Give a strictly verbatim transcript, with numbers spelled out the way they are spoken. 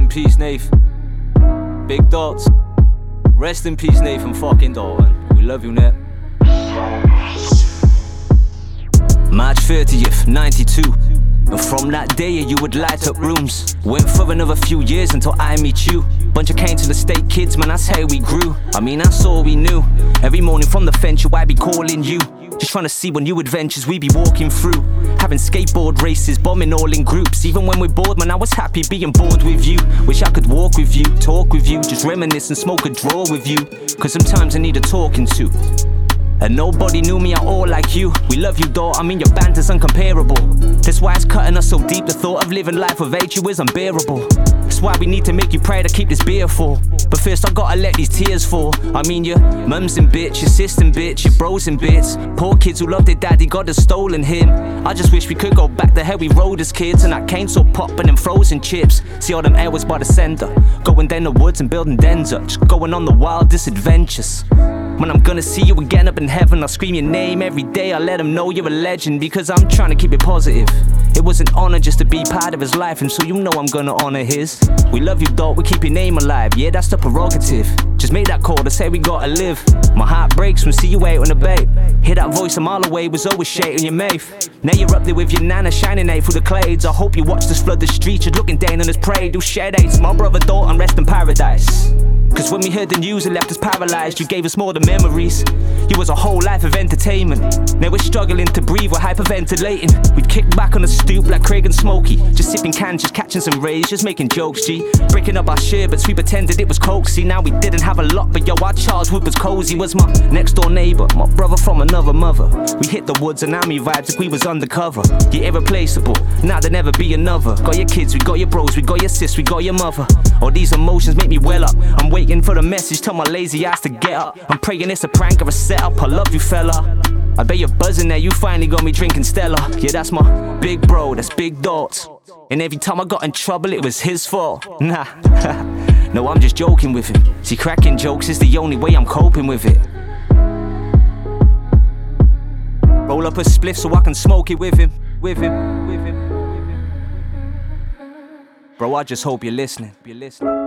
peace, Nathan. Big Dots. Rest in peace, Nathan fucking Dalton. We love you, Nat. March thirtieth, ninety-two. And from that day you would light up rooms. Went for another few years until I meet you. Bunch of came to the state kids, man, that's how we grew. I mean, that's all we knew. Every morning from the fence, you, I'd be calling you. Just trying to see what new adventures we be walking through. Having skateboard races, bombing all in groups. Even when we're bored, man, I was happy being bored with you. Wish I could walk with you, talk with you, just reminisce and smoke a draw with you. Cause sometimes I need a talking to. And nobody knew me at all like you. We love you, though, I mean your banter's uncomparable. That's why it's cutting us so deep. The thought of living life without you is unbearable. That's why we need to make you proud to keep this beer full. But first I gotta let these tears fall. I mean your mums and bitch, your sister and bitch, your bros and bits. Poor kids who love their daddy, God has stolen him. I just wish we could go back to how we rode as kids. And that cane saw popping and frozen chips. See all them hours by the center, going down the woods and building dens up, just going on the wildest adventures. When I'm gonna see you again up in heaven, I'll scream your name every day. I'll let them know you're a legend, because I'm trying to keep it positive. It was an honor just to be part of his life, and so you know I'm gonna honor his. We love you, dog, we keep your name alive. Yeah, that's the prerogative. Just make that call to say we gotta live. My heart breaks when see you out on the bay. Hear that voice a mile away was always shaking your mouth. Now you're up there with your nana shining out through the clades. I hope you watched us flood the streets. You're looking down on us prey, do shed aids. My brother Dalton, rest in paradise. Cause when we heard the news it left us paralysed. You gave us more than memories. You was a whole life of entertainment. Now we're struggling to breathe, we're hyperventilating. We'd kick back on the stoop like Craig and Smokey, just sipping cans, just catching some rays, just making jokes, G. Breaking up our sherbets, we pretended it was cokesy. Now we didn't have a lot, but yo, our childhood was cozy. Was my next door neighbour, my brother from another mother. We hit the woods and army vibes like we was undercover. You're irreplaceable, now there'll never be another. Got your kids, we got your bros, we got your sis, we got your mother. All these emotions make me well up. I'm waiting for the message, tell my lazy ass to get up. I'm praying it's a prank or a setup, I love you fella. I bet you're buzzing there, you finally got me drinking Stella. Yeah, that's my big bro, that's Big Dots. And every time I got in trouble it was his fault. Nah, no, I'm just joking with him. See, cracking jokes is the only way I'm coping with it. Roll up a spliff so I can smoke it with him, with him, with him, with him. Bro, I just hope you're listening, you're listening.